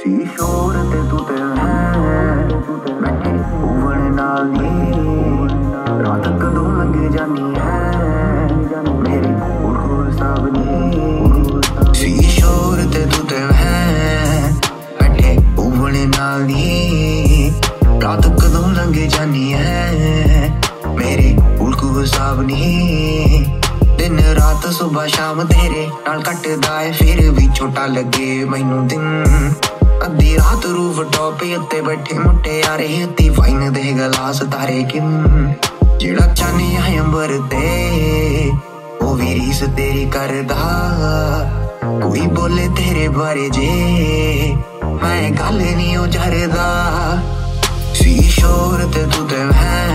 सी शोर ते तू ते बैठे उवण नाल नी रात कदों लंघ जानी है मेरे उनको हिसाब नी। सी शोर ते तू ते बैठे उवण नाल नी रात कदों लंघ जानी है मेरे उनको हिसाब नी। दिन रात सुबह शाम तेरे नाल कटदा है फिर भी छोटा लगे मैनू दिन। अद्धी रात रूफ टॉप उत्ते बैठे मुट्टे यारे अद्धी वाइन दे गलास तारे किन जेड़ा चाहने है अंबर ते वो भी रीस तेरी करदा। कोई बोले तेरे बारे जे मैं गल नहीं उजरदा। सी शोर ते तू ते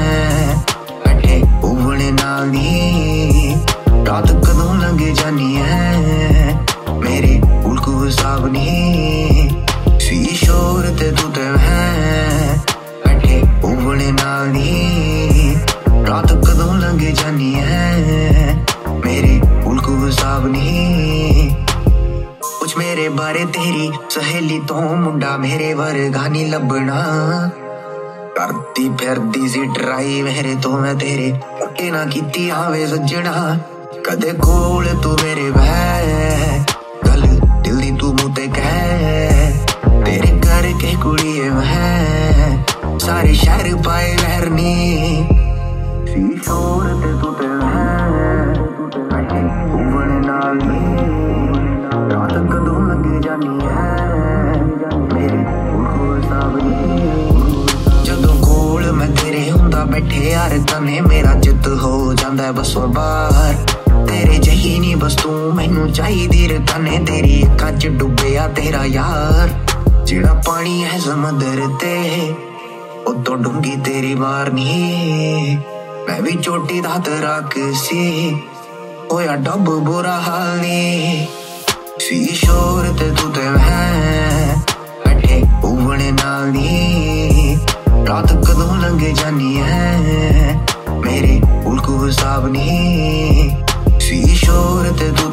बैठे उवण नाल नी रात कदों लंघ जानी है मेरे उल्कू हिसाब नी। सी शोर ते तू ते बैठे उवण नाल नी रात कदों लंघ जानी है मेरे उल्कू हिसाब नी। कुछ मेरे बारे तेरी सहेली तो मुंडा मेरे वर्गा नी लभना करती फिरदी सी ट्राई मेरे तो मैं तेरे पक्के ना कीती आवे सज्जना। कदे कोल तू मेरे बह गल दिल दी तू मुँह ते कह तेरे घर के कुड़िए मैं सारे शहर पाए लहरनी। सी शोर ते तू ते बैठे उवण नाल नी रात कदों लंघ जानी है मेरे उनको हिसाब नी। जदों कोल मैं तेरे हुंदा बैठे यार तने मेरा चित हो जांदा बसों बाहर तेरे जही नी बस तू मैनू चाहिदी रतने तेरी अखां च डुबिया तेरा यार जेड़ा पानी है समुंदर ते उतों डूंगी तेरी मारनी। मैं भी चोटी दा तराक सी होया डब बुरा हाल नी। सी शोर ते तू ते बैठे उवण नाल नी रात कदों लंघ जानी है मेरे उल्कू हिसाब नी। सी शोर ते तू